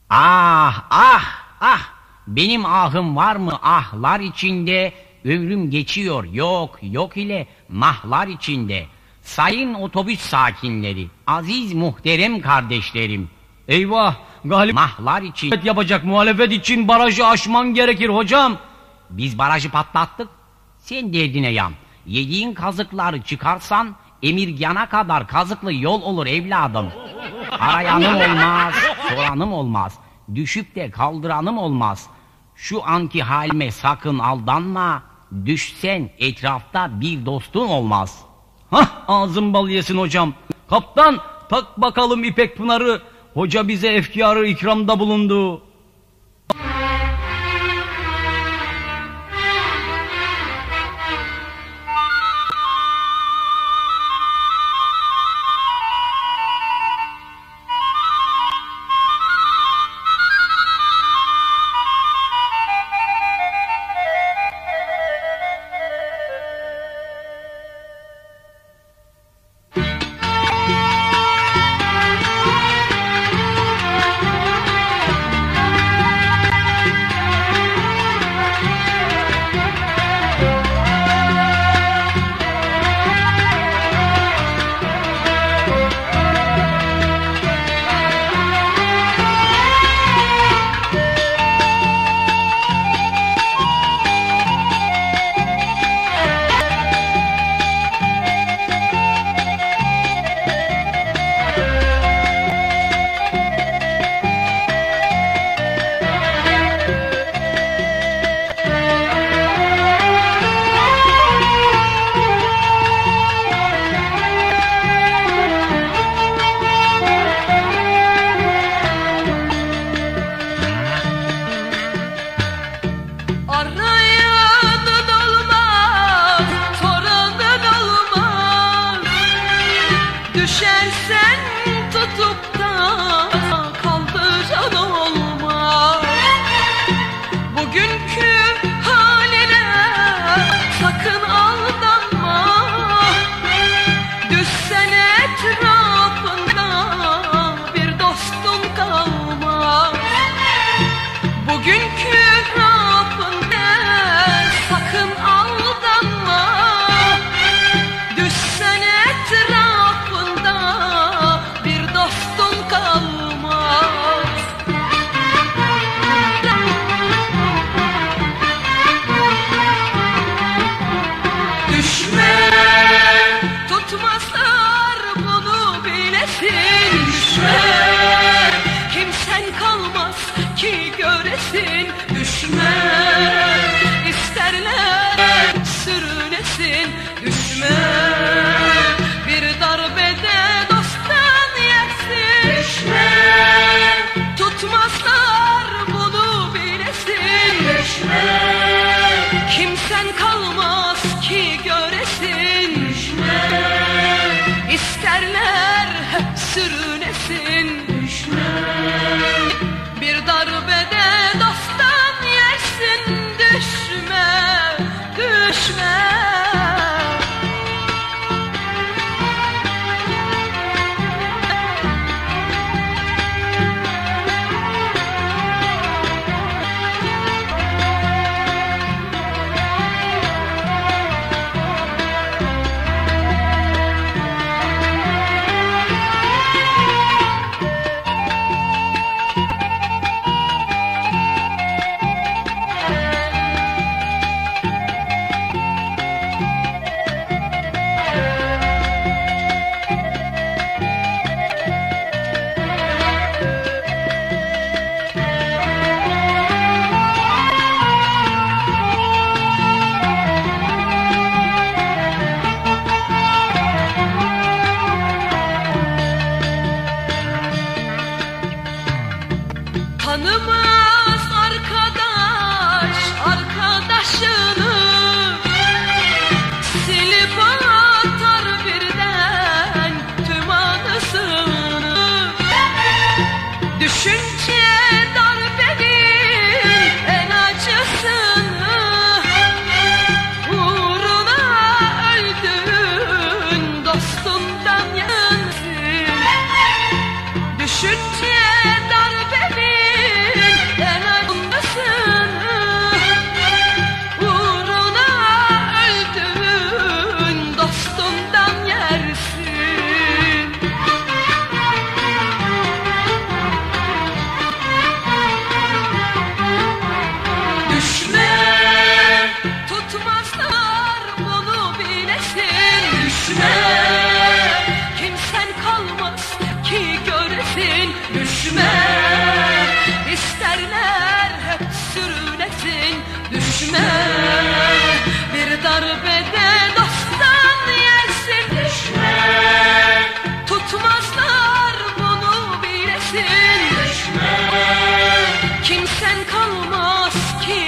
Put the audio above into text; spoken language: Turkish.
Ah ah ah! Benim ahım var mı ahlar içinde? Ömrüm geçiyor yok yok ile mahlar içinde. Sayın otobüs sakinleri, aziz muhterem kardeşlerim. Eyvah! Galiba Mahlar için yapacak, muhalefet için barajı aşman gerekir hocam. biz barajı patlattık. Sen derdine yan. Yediğin kazıkları çıkarsan Emirgan'a kadar kazıklı yol olur evladım. Arayanım olmaz, soranım olmaz. Düşüp de kaldıranım olmaz. Şu anki halime sakın aldanma. Düşsen etrafta bir dostun olmaz. Hah, ağzın bal yesin hocam. Kaptan, tak bakalım İpek Pınar'ı. Hoca bize efkârı ikramda bulundu. Düşünce darbeli kimsen kalmaz ki